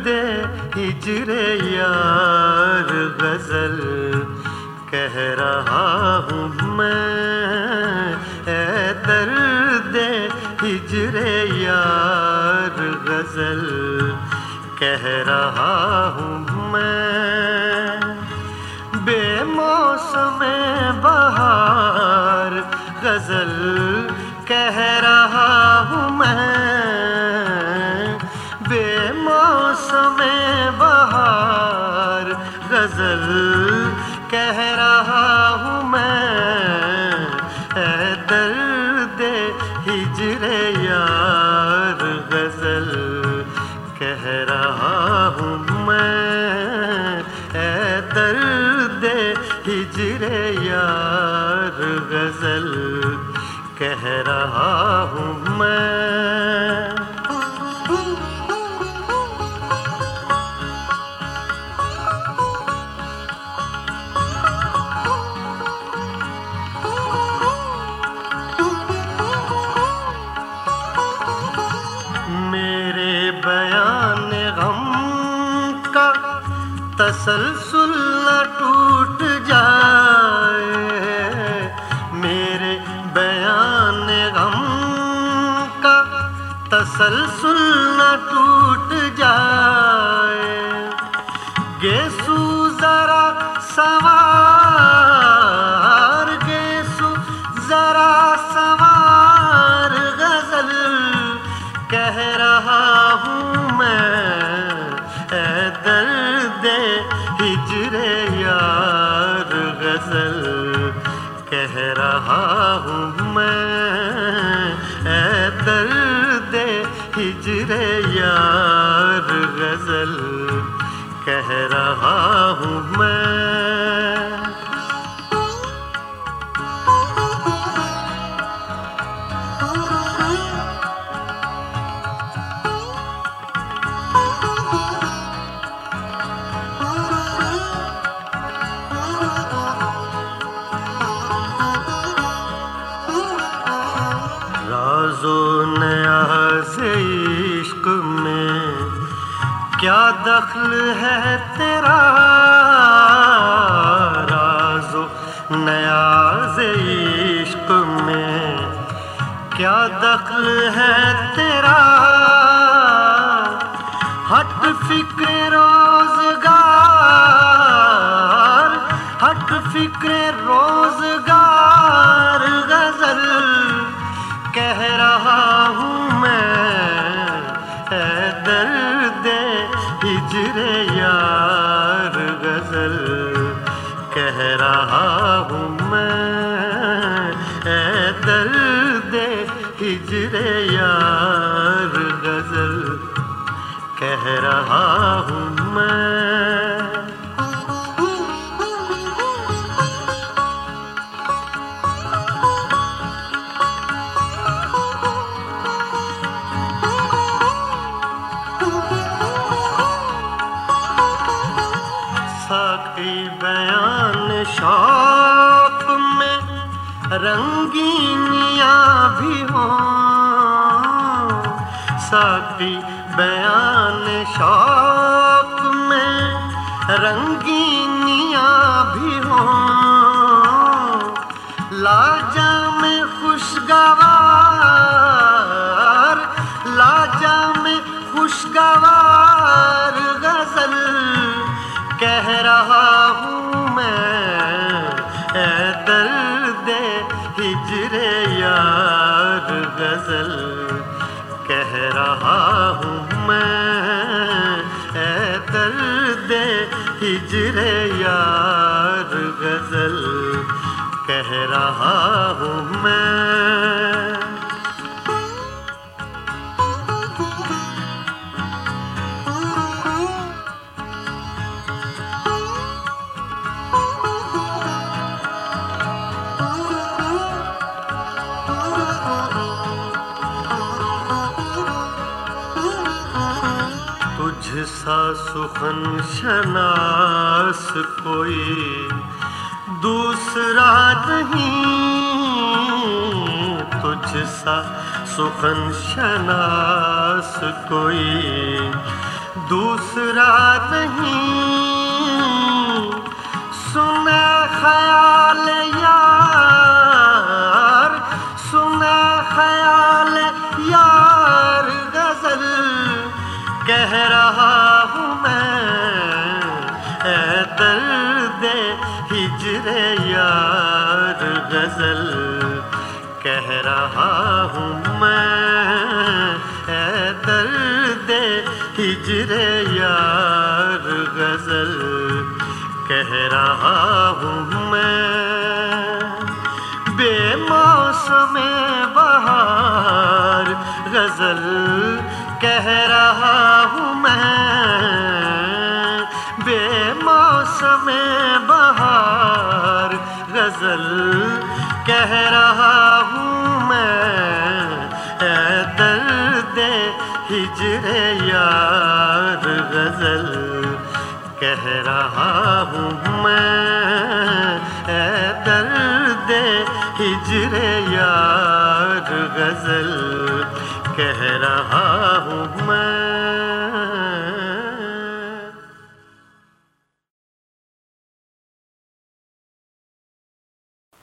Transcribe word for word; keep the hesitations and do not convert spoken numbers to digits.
दर्दे हिजरे यार गजल कह रहा हूँ मैं, ए दर्दे हिजरे यार गजल कह रहा हूँ मैं। बेमौसमे बहार गजल कह रहा हूँ मैं, बेमौसमे बहार गजल कह रहा हूँ मैं। ऐ दर्दे हिजरे यार गजल कह रहा हूँ मैं, ऐ दर्दे हिजरे यार गजल कह रहा हूँ मैं। मेरे बयान गम का तसलसल न टूट जाए, मेरे बयान गम का तसलसल न टूट जाए। गेसू जरा सवार, गेसू जरा सवार गजल कह रहा हूँ मैं। ऐ दर्दे हिजरे यार गजल कह रहा हूँ मैं, ऐ दर्दे हिजरे यार गजल कह रहा हूँ मैं। राज़ो नियाज़ इश्क में क्या दखल है तेरा, राज़ो नियाज़ इश्क में क्या दखल है तेरा। हट फिक्र रोज़गार, हट फिक्र रोज़गार गजल कह रहा हूँ मैं। ऐ दर्दे हिजरे यार गजल कह रहा हूँ मैं, ऐ दर्दे हिजरे यार गजल कह रहा हूँ मैं। साकी बयान शौक में रंगीनियाँ भी हों, साकी बयान शौक में रंगीनियाँ भी हों। लाजा में खुशगवार, लाजा में खुशगवार गजल कह रहा हूँ मैं। ऐ दर्दे हिजरे यार गजल कह रहा हूँ मैं, ऐ दर्दे हिजरे यार गजल कह रहा हूँ मैं। तुझसा सुखन शनास कोई दूसरा नहीं, तुझसा सुखन शनास कोई दूसरा नहीं। सुने ख्याल यार, सुने ख्याल यार, गजल कह रहा हूँ मैं। ऐ दर्द हिजरे यार, गजल कह रहा हूँ मैं। ऐ दर्द हिजरे यार, गजल कह रहा हूँ मैं। बेमौसमे बहार, गजल कह रहा हूँ मैं। बेमौसमे बहार, गजल कह रहा हूँ मैं। ऐ दर्द हिजरे यार, गजल कह रहा हूँ मैं। ऐ दर्द हिजरे यार, गजल कह रहा हूँ मैं।